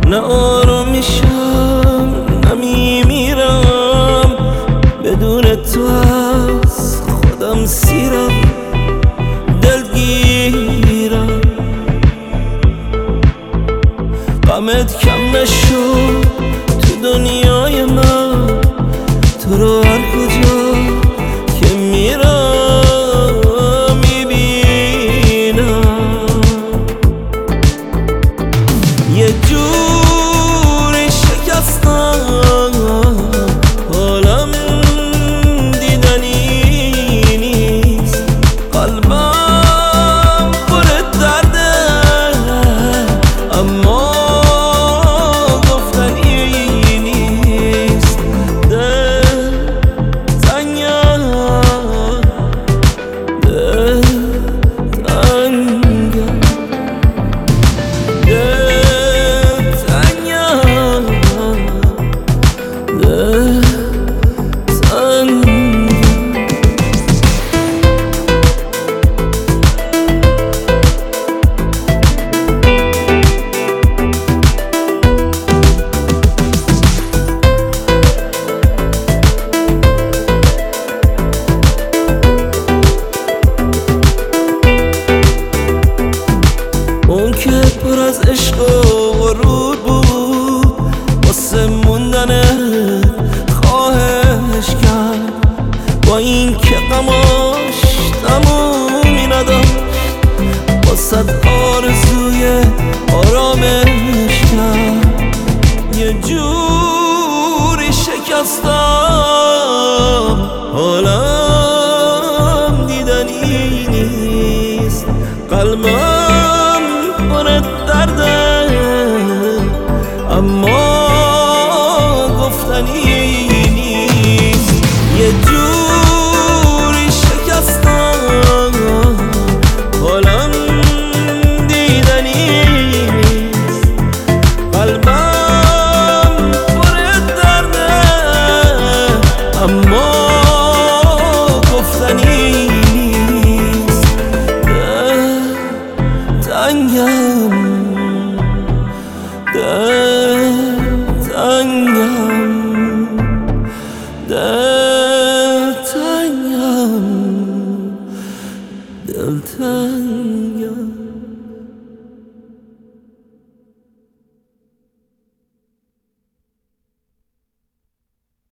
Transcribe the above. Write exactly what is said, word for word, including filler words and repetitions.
نه آرومیشم نمیمیرم، بدون تو از خودم سیرم، دلگیرم. غمت کم نشد تو دنیای من، تو رو هر کجا که میرم میبینم. یه جوری شکستم حالم دیدنی نیست، قلبم پر درده اما گفتنی نیست. دل تنگم، دل تنگم، دل تنگم، دل تنگم. اون که پر از عشق و غرور بود، واسه موندنت خواهش کرد، با این که غماش تمومی نداشت، واسه آرزوی آرامش کرد. یه جوری شکستم حالم دیدنی نیست، قلبم پر درده اما گفتنی نیست. یه جوری شکستم حالم دیدنی نیست، قلبم پر درده اما گفتنی نیست. دل تنگم، دل تنگم، دل